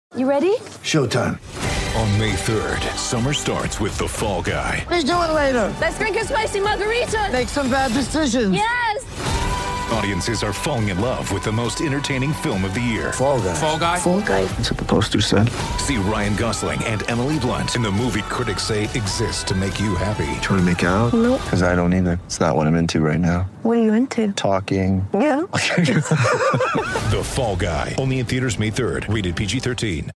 You ready? Showtime. On May 3rd, summer starts with The Fall Guy. Let's do it later. Let's drink a spicy margarita. Make some bad decisions. Yes! Audiences are falling in love with the most entertaining film of the year. Fall Guy. Fall Guy? Fall Guy. That's what the poster said. See Ryan Gosling and Emily Blunt in the movie critics say exists to make you happy. Trying to make it out? Nope. Because I don't either. It's not what I'm into right now. What are you into? Talking. Yeah. The Fall Guy. Only in theaters May 3rd. Rated PG-13.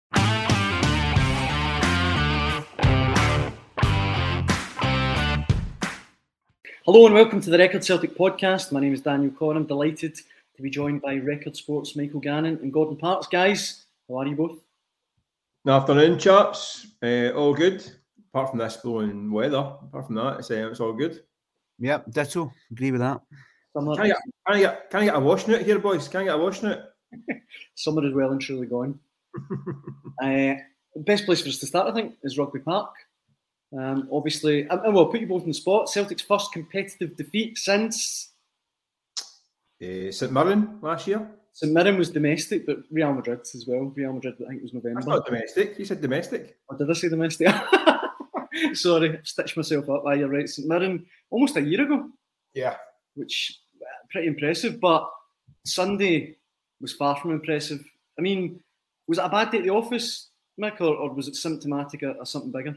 Hello and welcome to the Record Celtic podcast. My name is Daniel Corr. I'm delighted to be joined by Record Sports' Michael Gannon and Gordon Parks. Guys, how are you both? Good afternoon, chaps. All good. Apart from this blowing weather. Apart from that, it's all good. Yep, ditto. Agree with that. Summer, Can I get a washing out here, boys? Can I get a washing out? summer is well and truly gone. Best place for us to start, I think, is Rugby Park. Obviously, well, put you both on the spot. Celtic's first competitive defeat since St Mirren last year. St Mirren was domestic, but Real Madrid as well. Real Madrid, I think it was November. That's not domestic. You said domestic. Or did I say domestic? Sorry, I've stitched myself up. You're right. St Mirren, almost a year ago. Yeah. Which, pretty impressive. But Sunday was far from impressive. I mean, was it a bad day at the office, Mick, or was it symptomatic of something bigger?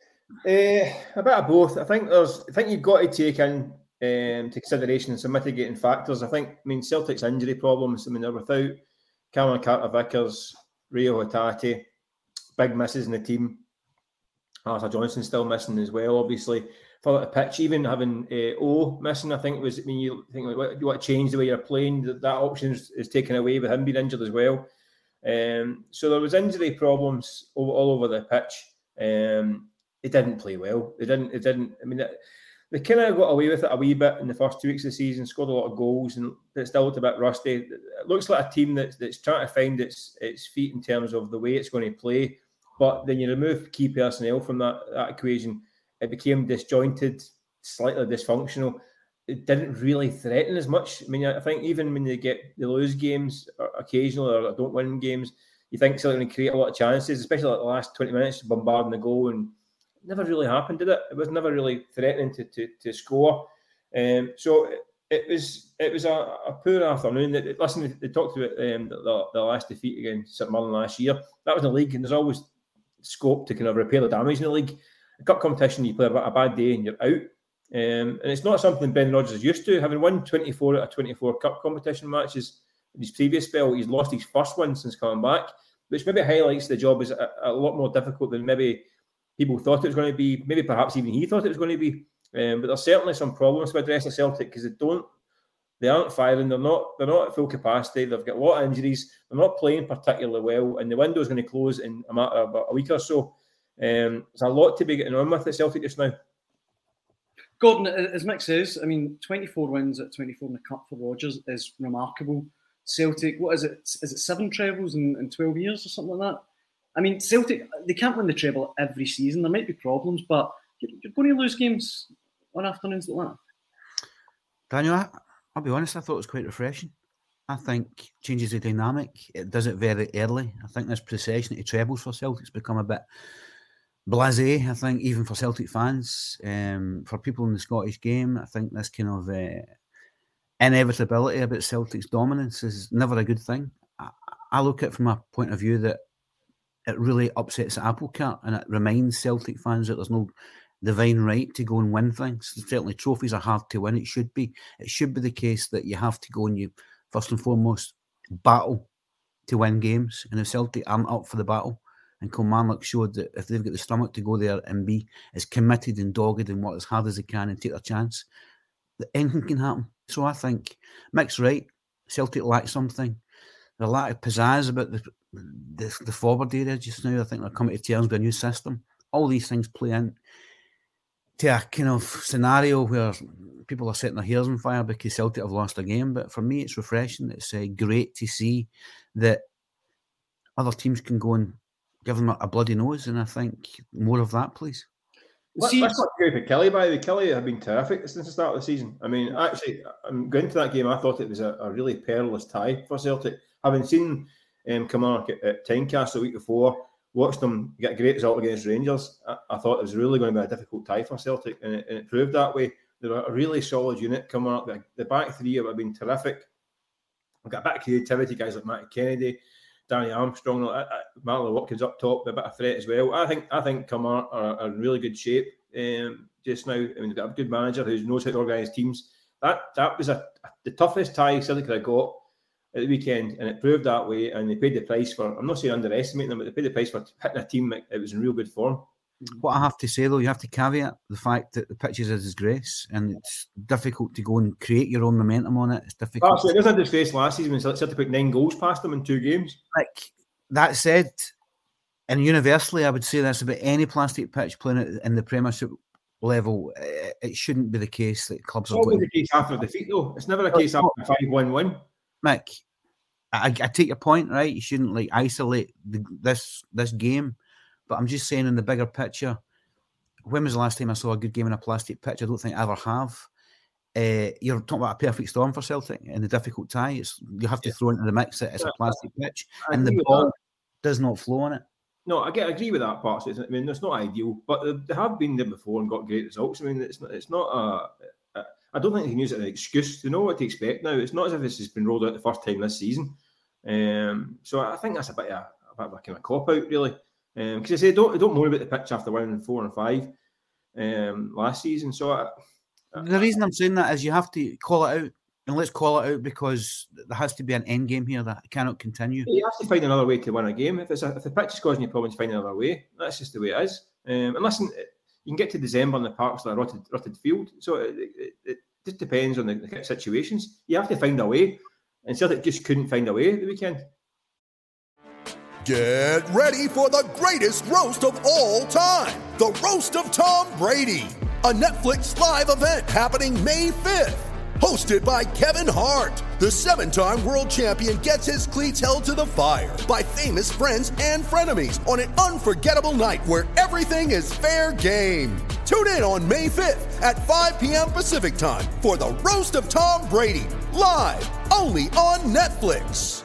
A bit of both. I think you've got to take in to consideration some mitigating factors. I mean, Celtic's injury problems. I mean, they're without Cameron Carter-Vickers, Rio Hatate, big misses in the team. Arthur Johnson still missing as well, obviously. For the pitch, even having O missing, I think was. I mean, you think like, you want to change the way you're playing. That option is taken away with him being injured as well. So there was injury problems all over the pitch. They didn't play well. They didn't. I mean, they kind of got away with it a wee bit in the first 2 weeks of the season. Scored a lot of goals, and it still looked a bit rusty. It looks like a team that's trying to find its feet in terms of the way it's going to play. But then you remove key personnel from that equation, it became disjointed, slightly dysfunctional. It didn't really threaten as much. I mean, I think even when they lose games occasionally or don't win games, you think Celtic going to create a lot of chances, especially like the last 20 minutes, bombarding the goal, and it never really happened, did it? It was never really threatening to score. So it was a poor afternoon. Listen, they talked about the last defeat against St Mirren last year. That was in the league, and there's always scope to kind of repair the damage in the league. A cup competition, you play a bad day and you're out. And it's not something Ben Rodgers is used to. Having won 24 out of 24 cup competition matches in his previous spell, he's lost his first one since coming back, which maybe highlights the job is a lot more difficult than maybe people thought it was going to be. Maybe perhaps even he thought it was going to be. But there's certainly some problems to address at Celtic because they aren't firing. They're not at full capacity. They've got a lot of injuries. They're not playing particularly well, and the window is going to close in a matter of a week or so. There's a lot to be getting on with at Celtic just now. Gordon, as Mick says, I mean, 24 wins at 24 in the Cup for Rodgers is remarkable. Celtic, what is it? Is it 7 trebles in 12 years or something like that? I mean, Celtic, they can't win the treble every season. There might be problems, but you're going to lose games on afternoons like that. Daniel, I'll be honest, I thought it was quite refreshing. I think changes the dynamic. It does it very early. I think this procession to trebles for Celtic's become a bit blasé. I think even for Celtic fans, for people in the Scottish game, I think this kind of inevitability about Celtic's dominance is never a good thing. I look at it from a point of view that it really upsets the apple cart, and it reminds Celtic fans that there's no divine right to go and win things. Certainly trophies are hard to win. It should be the case that you have to go and you first and foremost battle to win games, and if Celtic aren't up for the battle, and Kilmarnock showed that if they've got the stomach to go there and be as committed and dogged and work as hard as they can and take their chance, that anything can happen. So I think Mick's right. Celtic lack something. There's a lot of pizzazz about the forward area just now. I think they're coming to terms with a new system. All these things play in to a kind of scenario where people are setting their hairs on fire because Celtic have lost a game. But for me, it's refreshing. It's great to see that other teams can go and give them a bloody nose, and I think more of that, please. That's not great for Kelly, by the way. Kelly have been terrific since the start of the season. I mean, actually, going to that game, I thought it was a really perilous tie for Celtic. Having seen Kilmarnock at Tynecastle the week before. Watched them get a great result against Rangers. I thought it was really going to be a difficult tie for Celtic, and it proved that way. They were a really solid unit coming up. The back three have been terrific. We've got a bit of creativity, guys like Matty Kennedy, Danny Armstrong, Marlon Watkins up top, a bit of threat as well. I think Kilmarnock are in really good shape just now. I mean, they've got a good manager who knows how to organise teams. That was the toughest tie Celtic could have got at the weekend, and it proved that way. And they paid the price for. I'm not saying underestimating them, but they paid the price for hitting a team that was in real good form. What I have to say though, you have to caveat the fact that the pitch is a disgrace, and it's difficult to go and create your own momentum on it. It's difficult. Absolutely, it was a disgrace last season when Celtic put 9 goals past them in 2 games. Like that said, and universally, I would say that's about any plastic pitch playing it in the Premiership level. It shouldn't be the case that clubs are. It's always the case after defeat, though. It's never a case after a 5-1 win. Mick, I take your point, right? You shouldn't isolate this game, but I'm just saying in the bigger picture. When was the last time I saw a good game in a plastic pitch? I don't think I ever have. You're talking about a perfect storm for Celtic in the difficult tie. You have to throw into the mix that it's a plastic pitch, and the ball does not flow on it. No, I agree with that part. I mean, it's not ideal, but they have been there before and got great results. I mean, it's not I don't think you can use it as an excuse. They know what to expect now. It's not as if this has been rolled out the first time this season. So I think that's a bit of a kind of cop out, really. Because I say don't moan about the pitch after winning 4 and 5 last season. So the reason I'm saying that is you have to call it out, and let's call it out because there has to be an end game here that cannot continue. You have to find another way to win a game. If the pitch is causing you problems, find another way. That's just the way it is. And listen, you can get to December and the park's like a rotted field. So it just depends on the situations. You have to find a way, and Celtic just couldn't find a way at the weekend. Get ready for the greatest roast of all time, the Roast of Tom Brady, a Netflix live event happening May 5th. Hosted by Kevin Hart, the 7-time world champion gets his cleats held to the fire by famous friends and frenemies on an unforgettable night where everything is fair game. Tune in on May 5th at 5 p.m. Pacific time for the Roast of Tom Brady, live only on Netflix.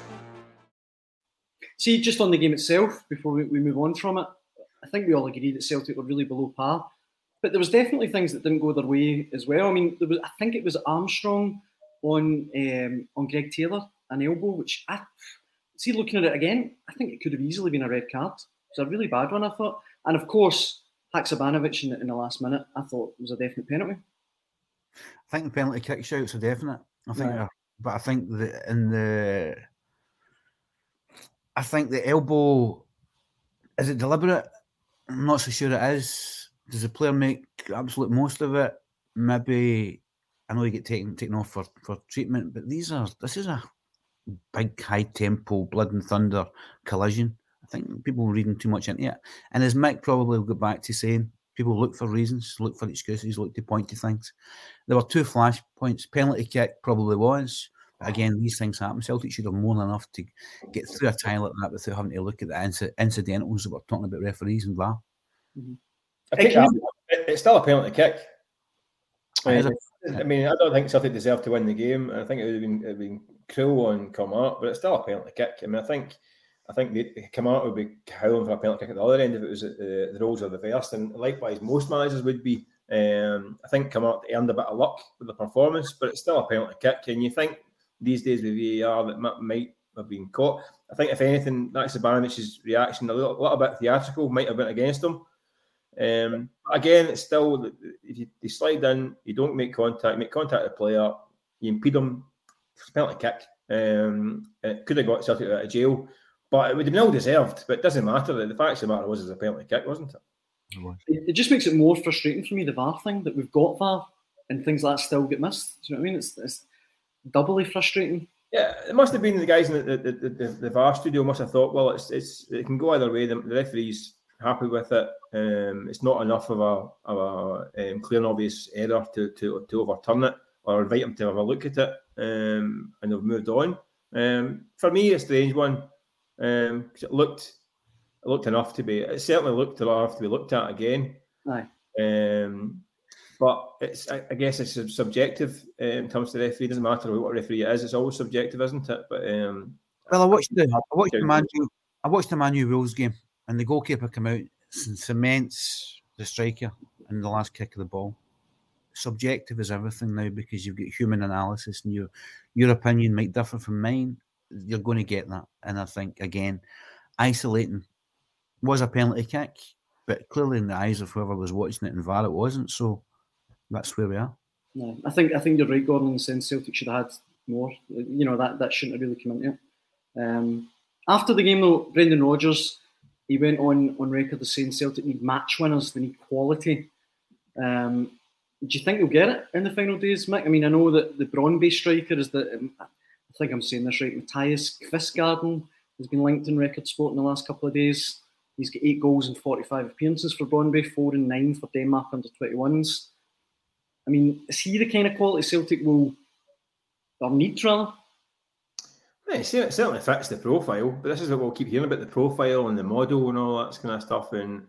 See, just on the game itself, before we move on from it, I think we all agree that Celtic were really below par. But there was definitely things that didn't go their way as well. I mean, I think it was Armstrong on Greg Taylor, an elbow, which see, looking at it again, I think it could have easily been a red card. It was a really bad one, I thought. And of course, Haksabanovic in the last minute, I thought was a definite penalty. I think the penalty kick shouts are definite. But I think I think the elbow, is it deliberate? I'm not so sure it is. Does the player make absolute most of it? Maybe, I know you get taken off for treatment, but this is a big, high-tempo, blood and thunder collision. I think people are reading too much into it. And as Mick probably will go back to saying, people look for reasons, look for excuses, look to point to things. There were 2 flash points. Penalty kick probably was. But again, these things happen. Celtic should have more than enough to get through a tie like that without having to look at the incidentals that we're talking about referees and VAR. Mm-hmm. I think it's still a penalty kick. I mean, I don't think Celtic deserved to win the game. I think it would have been cruel on Kilmarnock, but it's still a penalty kick. I mean, I think Kilmarnock would be howling for a penalty kick at the other end if it was the roles are reversed, and likewise most managers would be. I think Kilmarnock earned a bit of luck with the performance, but it's still a penalty kick. And you think these days with VAR that might have been caught. I think if anything, that's Sabanovic's reaction, a little bit theatrical, might have been against him. Again, it's still, if you slide in, you don't make contact with the player, you impede them, penalty kick. It could have got Celtic out of jail, but it would have been all deserved. But it doesn't matter. The fact of the matter was, it's a penalty kick, wasn't it? It just makes it more frustrating for me, the VAR thing, that we've got VAR and things like that still get missed. Do you know what I mean? It's doubly frustrating. Yeah, it must have been the guys in the VAR studio must have thought, well, it can go either way. The referee's happy with it. It's not enough of a clear and obvious error to overturn it or invite him to have a look at it, and they've moved on. For me, a strange one, because it looked enough to be. It certainly looked enough to be looked at again. Aye. But I guess it's subjective in terms of the referee. It doesn't matter what referee it is; it's always subjective, isn't it? But Well, I watched the Man U Wolves game, and the goalkeeper came out and cements the striker in the last kick of the ball. Subjective is everything now because you've got human analysis, and your opinion might differ from mine. You're going to get that, and I think again, isolating was a penalty kick, but clearly in the eyes of whoever was watching it in VAR, it wasn't. So that's where we are. No, I think you're right, Gordon, in the sense Celtic should have had more. You know, that shouldn't have really come into it. After the game, though, Brendan Rodgers, he went on record as saying Celtic need match winners, they need quality. Do you think they'll get it in the final days, Mick? I mean, I know that the Brøndby striker is I think I'm saying this right, Matthias Kvistgaarden has been linked in Record Sport in the last couple of days. He's got 8 goals and 45 appearances for Brøndby, 4 and 9 for Denmark under 21s. I mean, is he the kind of quality Celtic will need, rather? Yeah, it certainly fits the profile, but this is what we'll keep hearing about, the profile and the model and all that kind of stuff. And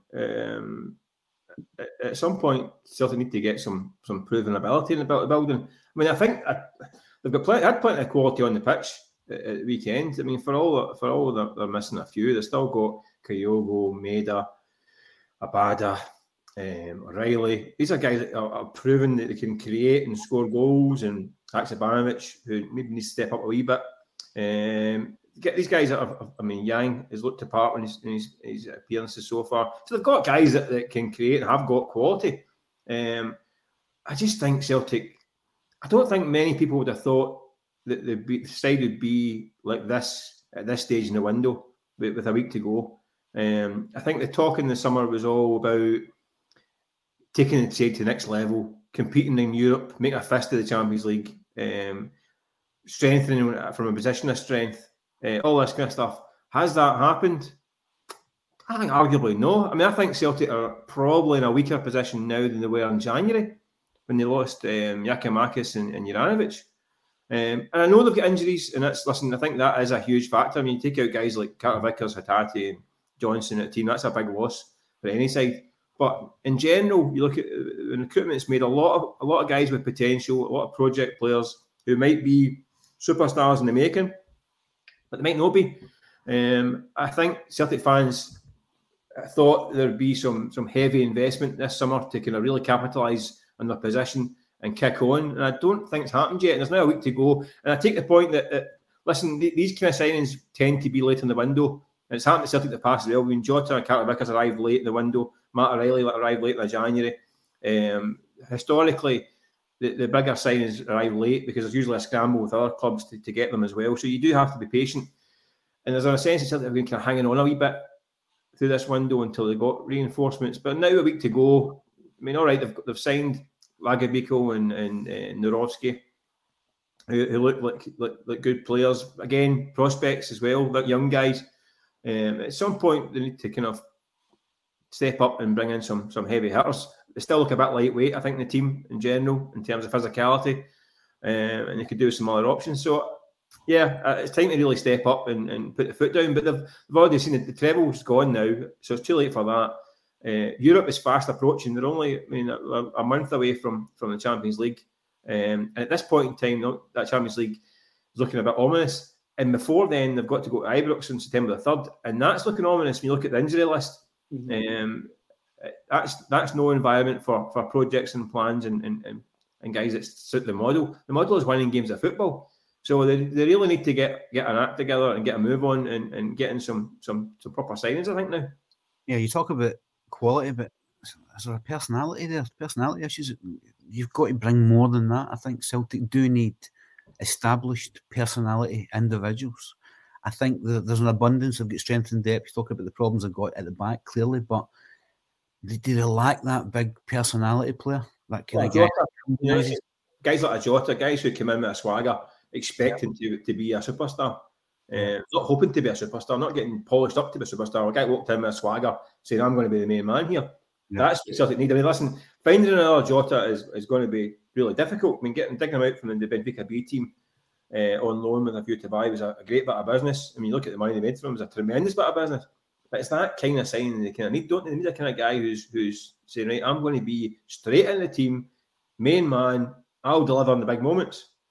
at some point, Celtic need to get some proven ability in the building. I mean, I think they've got had plenty of quality on the pitch at the weekend. I mean, for all they're missing a few. They've still got Kyogo, Maeda, Abada, O'Reilly. These are guys that are proven that they can create and score goals, and Haksabanovic, who maybe needs to step up a wee bit. Get these guys Yang has looked apart in his appearances so far. So they've got guys that can create and have got quality. I just think Celtic, I don't think many people would have thought that the side would be like this at this stage in the window with a week to go. I think the talk in the summer was all about taking the side to the next level, competing in Europe, making a fist of the Champions League, strengthening from a position of strength, all this kind of stuff. Has that happened? I think arguably no. I mean, I think Celtic are probably in a weaker position now than they were in January when they lost Giakoumakis and Juranovic. And I know they've got injuries, and I think that is a huge factor. I mean, you take out guys like Carter Vickers, Hatate, and Johnson at the team, that's a big loss for any side. But in general, you look at the recruitment's made a lot of guys with potential, a lot of project players who might be superstars in the making, but they might not be. I think Celtic fans thought there'd be some heavy investment this summer to kind of really capitalise on their position and kick on, and I don't think it's happened yet. And there's now a week to go, and I take the point that listen, these kind of signings tend to be late in the window, and it's happened to Celtic in the past as well. I mean, Jota and Carter Vickers arrived late in the window. Matt O'Reilly arrived late in January. Historically, the bigger signings arrive late because there's usually a scramble with other clubs to get them as well. So you do have to be patient. And there's a sense that Celtic have been kind of hanging on a wee bit through this window until they got reinforcements. But now a week to go. I mean, all right, they've signed Lagabiko and Nurovsky, who look like good players. Again, prospects as well, like young guys. At some point, they need to kind of step up and bring in some heavy hitters. They still look a bit lightweight, I think, in the team in general, in terms of physicality, and they could do some other options. So, yeah, it's time to really step up and put the foot down. But they've already seen it. The treble's gone now, so it's too late for that. Europe is fast approaching. They're only, a month away from the Champions League. And at this point in time, that Champions League is looking a bit ominous. And before then, they've got to go to Ibrox on September the 3rd. And that's looking ominous when you look at the injury list. Mm-hmm. That's no environment for projects and plans and guys that suit the model. The model is winning games of football. So they really need to get an act together and get a move on and get in some proper signings, I think, now. Yeah, you talk about quality, but is there a personality there? Personality issues? You've got to bring more than that. I think Celtic do need established personality individuals. I think there's an abundance of strength and depth. You talk about the problems they've got at the back, clearly, but do they lack that big personality player? That kind of guy? Guys like a Jota, guys who come in with a swagger, expecting to be a superstar. Not hoping to be a superstar, not getting polished up to be a superstar. A guy walked in with a swagger saying, I'm going to be the main man here. Yeah. That's what Celtic need. I mean, listen, finding another Jota is going to be really difficult. I mean, digging him out from the Benfica B team on loan with a view to buy was a great bit of business. I mean, you look at the money they made from him, it was a tremendous bit of business. But it's that kind of signing they kind of need, don't they? They need a kind of guy who's saying, right, I'm going to be straight in the team, main man, I'll deliver on the big moments.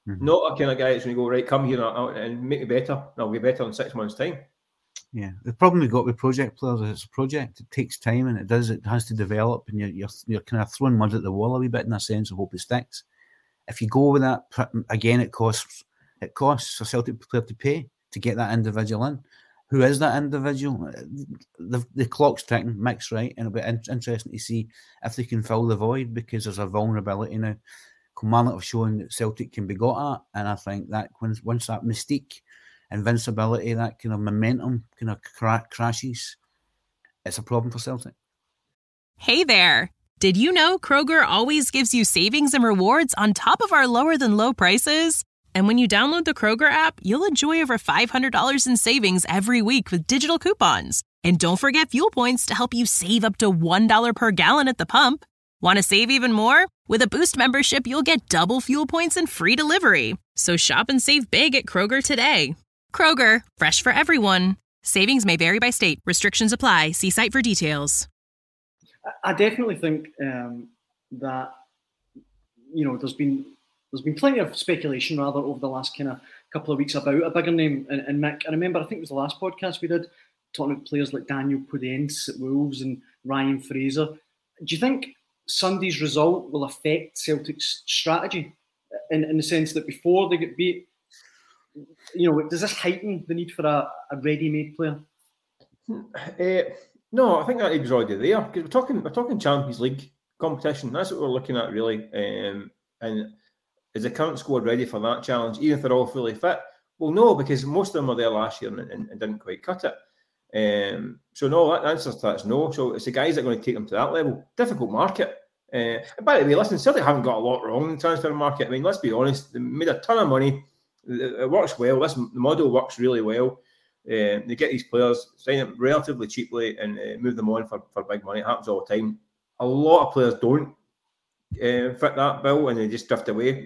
Not a kind of guy that's going to go, right, come here and make me better, and I'll be better in 6 months' time. Yeah, the problem we've got with project players is it's a project. It takes time, and it has to develop, and you're kind of throwing mud at the wall a wee bit in a sense of hope it sticks. If you go with that, again, it costs a Celtic player to pay to get that individual in. Who is that individual? The clock's ticking, Mick's right, and it'll be interesting to see if they can fill the void, because there's a vulnerability now. Kilmarnock have shown that Celtic can be got at, and I think that once that mystique, invincibility, that kind of momentum kind of crashes, it's a problem for Celtic. Hey there! Did you know Kroger always gives you savings and rewards on top of our lower than low prices? And when you download the Kroger app, you'll enjoy over $500 in savings every week with digital coupons. And don't forget fuel points to help you save up to $1 per gallon at the pump. Want to save even more? With a Boost membership, you'll get double fuel points and free delivery. So shop and save big at Kroger today. Kroger, fresh for everyone. Savings may vary by state. Restrictions apply. See site for details. I definitely think that, you know, there's been plenty of speculation rather over the last kind of couple of weeks about a bigger name in Mick. I remember, I think it was the last podcast we did, talking about players like Daniel Podence at Wolves and Ryan Fraser. Do you think Sunday's result will affect Celtic's strategy in the sense that before they get beat, you know, does this heighten the need for a ready-made player? No, I think that is already there, because we're talking Champions League competition. That's what we're looking at, really. And is the current squad ready for that challenge, even if they're all fully fit? Well, no, because most of them were there last year and didn't quite cut it. So no, that answer to that is no. So it's the guys that are going to take them to that level. Difficult market. And by the way, listen, Celtic haven't got a lot wrong in the transfer market. I mean, let's be honest, they made a ton of money. It works well. The model works really well. They get these players, sign them relatively cheaply, and move them on for big money. It happens all the time. A lot of players don't fit that bill, and they just drift away.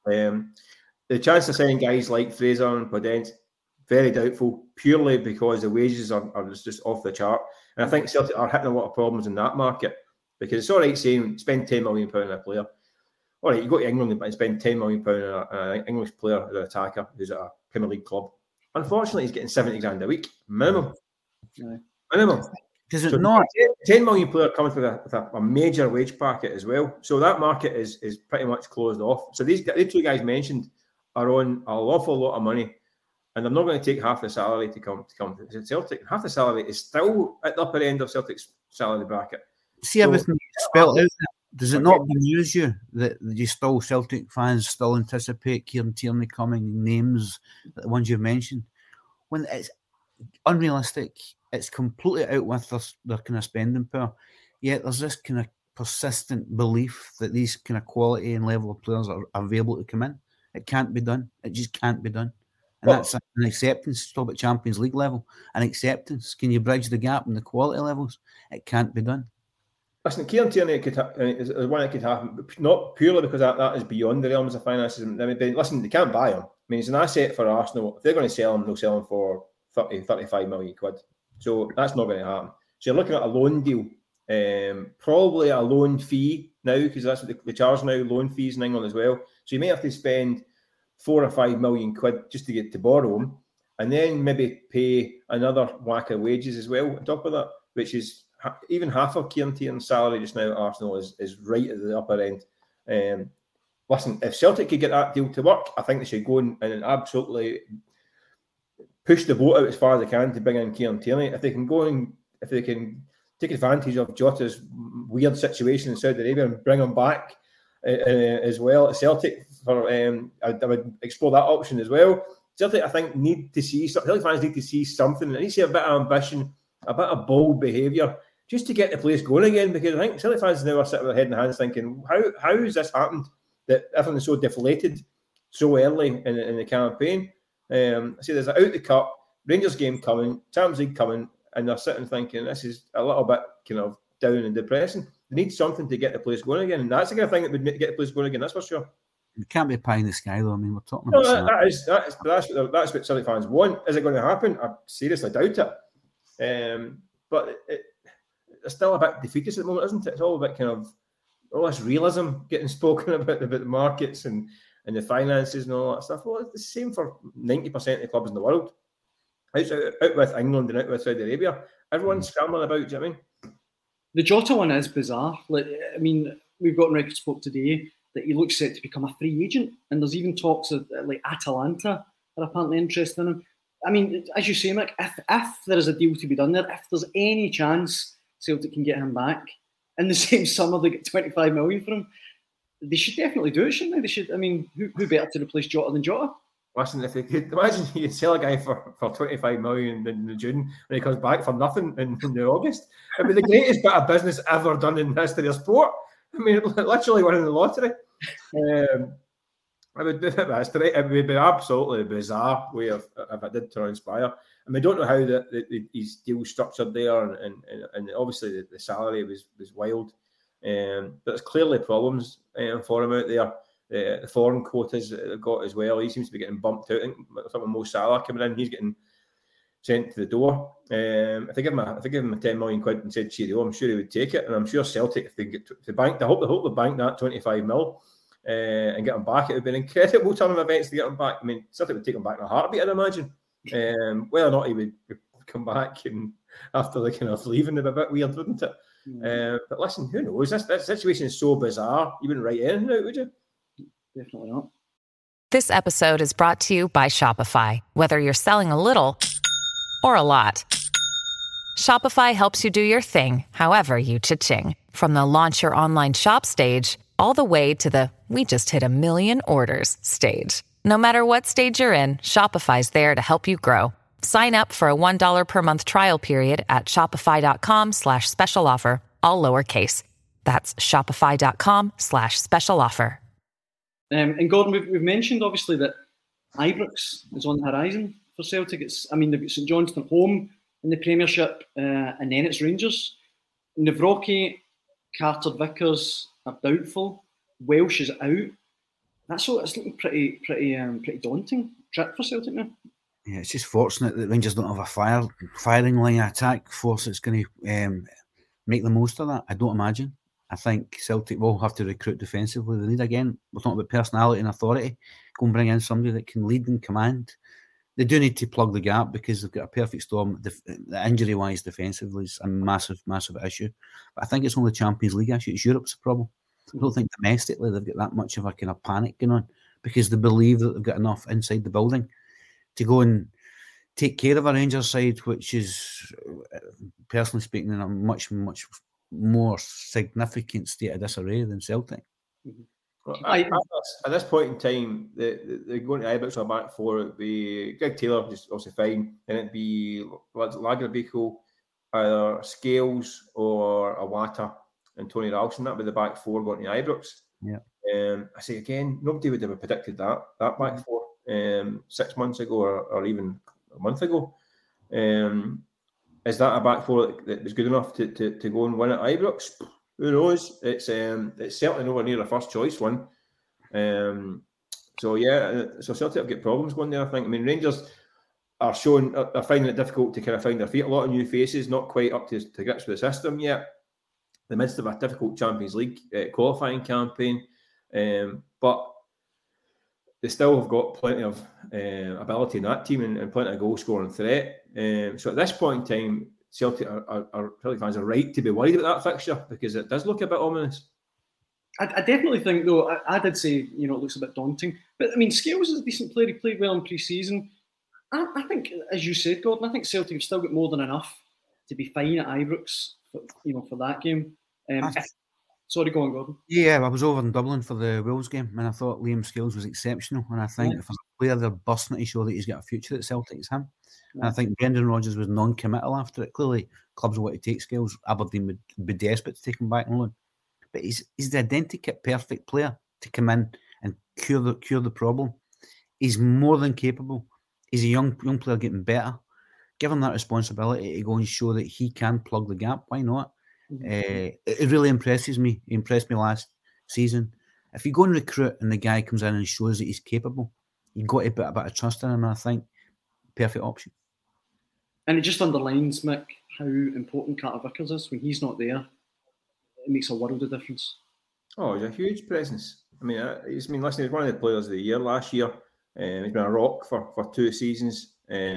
The chance of signing guys like Fraser and Podence, very doubtful, purely because the wages are just off the chart. And I think Celtic are hitting a lot of problems in that market, because it's all right saying spend £10 million on a player. All right, you go to England and spend £10 million on an English player, an attacker who's at a Premier League club. Unfortunately, he's getting 70 grand a week, minimum. Yeah. Minimum. Does it not? 10 million player comes with a major wage packet as well. So that market is pretty much closed off. So these two guys mentioned are on an awful lot of money, and they're not going to take half the salary to come to Celtic. Half the salary is still at the upper end of Celtic's salary bracket. See everything spelled out there. Does it not amuse you that you still, Celtic fans still anticipate Kieran Tierney coming, names, the ones you've mentioned, when it's unrealistic? It's completely out with their kind of spending power. Yet there's this kind of persistent belief that these kind of quality and level of players are available to come in. It can't be done. It just can't be done. And that's an acceptance. Talk about Champions League level. An acceptance. Can you bridge the gap in the quality levels? It can't be done. Listen, Kieran Tierney is one that could happen, not purely because that is beyond the realms of finances. I mean, listen, they can't buy him. I mean, he's an asset for Arsenal. If they're going to sell him, they'll sell him for 35 million quid. So that's not going to happen. So you're looking at a loan deal, probably a loan fee now, because that's what they charge now, loan fees in England as well. So you may have to spend 4 or 5 million quid just to get to borrow him, and then maybe pay another whack of wages as well on top of that, which is even half of Kieran Tierney's salary just now at Arsenal is right at the upper end. Listen, if Celtic could get that deal to work, I think they should go and absolutely push the boat out as far as they can to bring in Kieran Tierney. If they can take advantage of Jota's weird situation in Saudi Arabia and bring him back as well at Celtic, I would explore that option as well. Celtic, I think, Celtic fans need to see something. They need to see a bit of ambition, a bit of bold behaviour, just to get the place going again, because I think Celtic fans now are sitting with their head in their hands thinking, how has this happened, that everything is so deflated so early in the campaign? I see there's an out the cup, Rangers game coming, Champions League coming, and they're sitting thinking this is a little bit kind of down and depressing. They need something to get the place going again, and that's the kind of thing that would get the place going again, that's for sure. It can't be pie in the sky, though. I mean, we're talking about that's what Celtic fans want. Is it going to happen? I seriously doubt it. But it's still a bit defeatist at the moment, isn't it? It's all about kind of all this realism getting spoken about the markets and and the finances and all that stuff. Well, it's the same for 90% of the clubs in the world. Out with England and out with Saudi Arabia, everyone's scrambling about. Do you know what I mean? The Jota one is bizarre. Like, I mean, we've got on record spoke today that he looks set to become a free agent, and there's even talks of like Atalanta are apparently interested in him. I mean, as you say, Mick, if there is a deal to be done there, if there's any chance Celtic can get him back in the same summer, they get 25 million for him, they should definitely do it, shouldn't they? They should. I mean, who better to replace Jota than Jota? Listen, if they could imagine you sell a guy for 25 million in June when he comes back for nothing in August, it'd be the greatest bit of business ever done in history of sport. I mean, literally winning the lottery. It would be history. It would be absolutely bizarre way of if it did transpire. And we don't know how his deal structured there, and obviously the salary was wild. But there's clearly problems for him out there. The foreign quotas that they've got as well. He seems to be getting bumped out. I think with Mo Salah coming in, he's getting sent to the door. If they give him a 10 million quid and said cheerio, I'm sure he would take it. And I'm sure Celtic, if they get to the bank, I hope they bank that 25 mil and get him back. It would be an incredible turn of events to get him back. I mean, Celtic would take him back in a heartbeat, I'd imagine. Whether or not he would come back and after the kind of leaving, it'd be a bit weird, wouldn't it? But listen, who knows? That situation is so bizarre. You wouldn't write anything out, would you? Definitely not. This episode is brought to you by Shopify. Whether you're selling a little or a lot, Shopify helps you do your thing, however you cha-ching. From the launch your online shop stage, all the way to the we just hit 1 million orders stage. No matter what stage you're in, Shopify's there to help you grow. Sign up for a $1 per month trial period at shopify.com/special offer, all lowercase. That's shopify.com/special offer. And Gordon, we've mentioned obviously that Ibrox is on the horizon for Celtic. They've got St Johnstone home in the Premiership, and then it's Rangers. Nawrocki, Carter Vickers are doubtful. Welsh is out. It's looking pretty daunting trip for Celtic now. Yeah, it's just fortunate that Rangers don't have a firing line attack force that's going to make the most of that. I don't imagine. I think Celtic will have to recruit defensively. They need, again, we're talking about personality and authority. Go and bring in somebody that can lead and command. They do need to plug the gap because they've got a perfect storm. The injury-wise defensively is a massive, massive issue. But I think it's only the Champions League issue. It's Europe's a problem. I don't think domestically they've got that much of a kind of panic going on because they believe that they've got enough inside the building to go and take care of a Rangers side, which is, personally speaking, in a much, much more significant state of disarray than Celtic. Well, at this point in time, they're going to Ibrox on back four. It'd be Greg Taylor, just obviously fine. Then it'd be Lagerbäck, either Scales or Awata and Tony Ralston. That'd be the back four going to Ibrox. Yeah. I say again, nobody would have predicted that back four 6 months ago or even a month ago. Is that a back four that was good enough to go and win at Ibrox? Who knows? It's certainly nowhere near a first choice one. So Celtic have got problems going there, I think. I mean, Rangers are finding it difficult to kind of find their feet. A lot of new faces, not quite up to grips with the system yet. In the midst of a difficult Champions League qualifying campaign, but they still have got plenty of ability in that team and plenty of goal scoring threat. So at this point in time, Celtic Celtic fans are right to be worried about that fixture because it does look a bit ominous. I definitely think, though, I did say, it looks a bit daunting. But, I mean, Scales is a decent player. He played well in pre-season. I think, as you said, Gordon, I think Celtic have still got more than enough to be fine at Ibrox, for that game. Sorry, go on, Gordon. Yeah, I was over in Dublin for the Wolves game, and I thought Liam Scales was exceptional. And I think if a player they're busting to show that he's got a future at Celtic, it's him. And I think Brendan Rodgers was non-committal after it. Clearly, clubs want to take Scales. Aberdeen would be desperate to take him back on loan. But he's the identical perfect player to come in and cure the problem. He's more than capable. He's a young player getting better. Give him that responsibility to go and show that he can plug the gap. Why not? It really impresses me. He impressed me last season. If you go and recruit and the guy comes in and shows that he's capable, you've got to put a bit of trust in him. And I think perfect option. And it just underlines, Mick, how important Carter Vickers is. When he's not there, it makes a world of difference. Oh, he's a huge presence. I mean, he's one of the players of the year last year. He's been a rock for 2 seasons.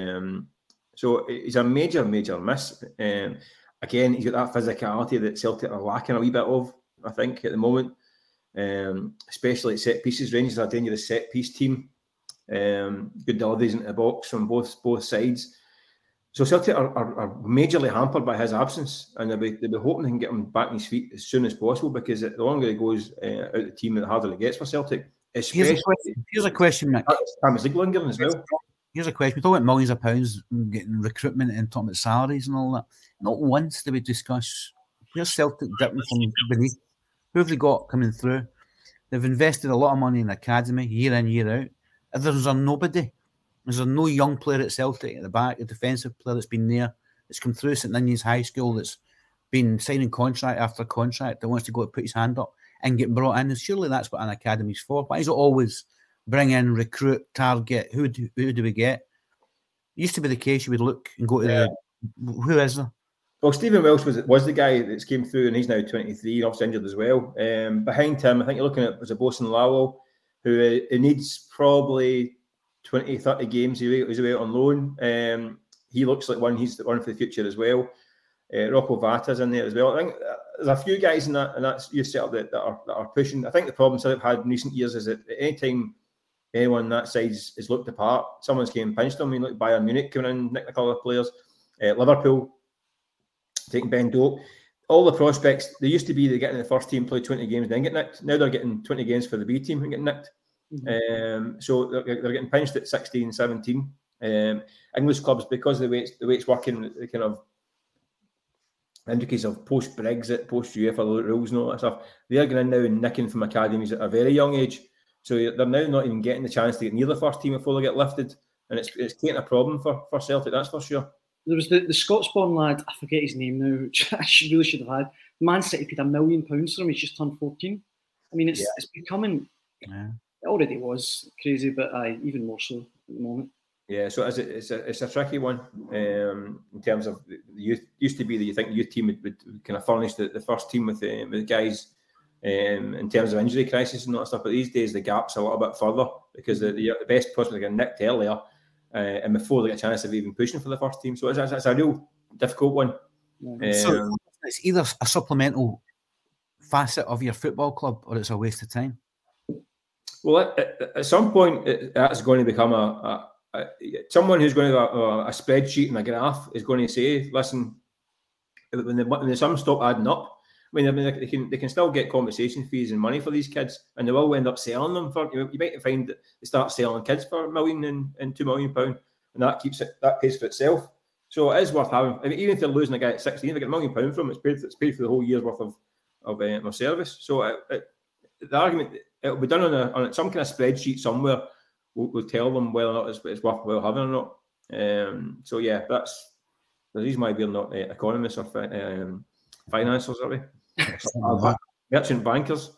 So he's a major miss. Again, he's got that physicality that Celtic are lacking a wee bit of, I think, at the moment. Especially at set pieces. Rangers are a dangerous set piece team. Good deliveries into the box from both sides. So Celtic are majorly hampered by his absence, and they'll be hoping they can get him back on his feet as soon as possible, because the longer he goes out the team, the harder it gets for Celtic. Here's a question, Mick. Champions League lingering as well. Here's a question. We talk about millions of pounds and getting recruitment and talking about salaries and all that. Not once did we discuss where's Celtic dipping from beneath. Who have they got coming through? They've invested a lot of money in the academy, year in, year out. If there's nobody, there's no young player at Celtic at the back, a defensive player that's been there, that's come through St Ninians High School, that's been signing contract after contract, that wants to go and put his hand up and get brought in. And surely that's what an academy's for. Why is it always bring in, recruit, target? Who do we get? It used to be the case you would look and go to who is there? Well, Stephen Welsh was the guy that came through, and he's now 23, obviously injured as well. Behind him, I think you're looking at was a Bosun Lawal, who needs probably 20, 30 games. He's away on loan. He looks like he's the one for the future as well. Rocco Vata's in there as well. I think there's a few guys in that youth setup that are pushing. I think the problem Celtic had in recent years is that at any time anyone on that side is looked apart, someone's came and pinched them. I mean, look, Bayern Munich coming in, nicked a couple of players. Liverpool taking Ben Doak. All the prospects, they used to be they get in the first team, play 20 games, then get nicked. Now they're getting 20 games for the B team and getting nicked. Mm-hmm. So they're getting pinched at 16, 17. English clubs, because of the way it's working, the kind of indications of post-Brexit, post-UEFA rules and all that stuff, they're going in now and nicking from academies at a very young age. So they're now not even getting the chance to get near the first team before they get lifted. And it's creating a problem for Celtic, that's for sure. There was the Scots-born lad, I forget his name now, which I really should have had. Man City paid £1 million for him, he's just turned 14. I mean, it's becoming, it already was crazy, but even more so at the moment. Yeah, so it's a tricky one in terms of the youth. Used to be that you think the youth team would kind of furnish the first team with guys in terms of injury crisis and all that stuff, but these days the gap's a little bit further because the best prospects get nicked earlier and before they get a chance of even pushing for the first team. So it's a real difficult one. So it's either a supplemental facet of your football club or it's a waste of time. Well, at some point that's going to become someone who's going to have a spreadsheet and a graph is going to say, listen, when the sums stop adding up, I mean, they can still get compensation fees and money for these kids, and they will end up selling them for. You might find that they start selling kids for £1 million and £2 million, and that pays for itself. So it is worth having. I mean, even if they're losing a guy at 16, if they get £1 million from them, it's paid for the whole year's worth of service. So the argument it will be done on some kind of spreadsheet somewhere. Will tell them whether or not it's worthwhile having or not. So yeah, that's the reason why we're not economists or financiers, are we? Merchant bankers.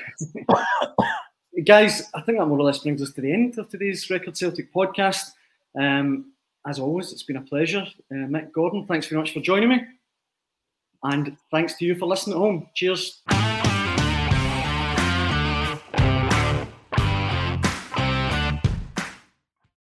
Guys, I think that more or less brings us to the end of today's Record Celtic podcast. As always, it's been a pleasure. Mick, Gordon, thanks very much for joining me. And thanks to you for listening at home. Cheers.